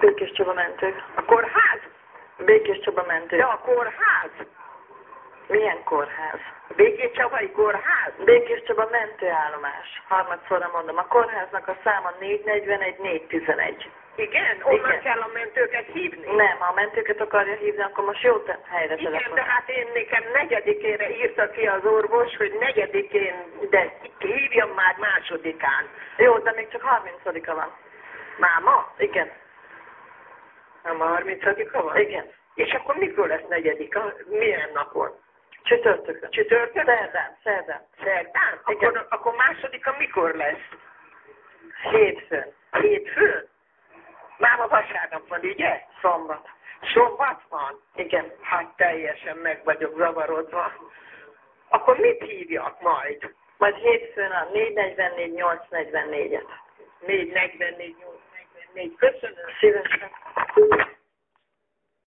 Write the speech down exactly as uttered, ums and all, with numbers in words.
Békés Csaba mentő. A kórház? Békés Csaba mentő. De a kórház? Milyen kórház? Békés Csabai kórház? Békés Csaba mentőállomás. Harmadszorra mondom, a kórháznak a száma négy negyvenegy négy tizenegy. Igen? Onnan Igen. kell a mentőket hívni? Nem, ha a mentőket akarja hívni, akkor most jó te- helyre Igen, de telefonál. hát én nekem negyedikére írta ki az orvos, hogy negyedikén, de hívjam már másodikán. Jó, de még csak harmincadika van. Máma? Igen. Nem a harmincadika van? Igen. És akkor mikor lesz negyedik? Milyen napon? Csütörtökön. Csütörtök? Szerdán, szerdán. Szerdán? Igen. Akkor, akkor másodika mikor lesz? Hétfőn. Hétfőn? Máma vasárnap van, ugye? Szombat. Szombat van? Igen. Hát teljesen meg vagyok zavarodva. Akkor mit hívjak majd? Majd hétfőn a négy negyvennégy nyolc negyvennégyet. négy negyvennégy nyolc negyvennégy. Köszönöm. Szívesen.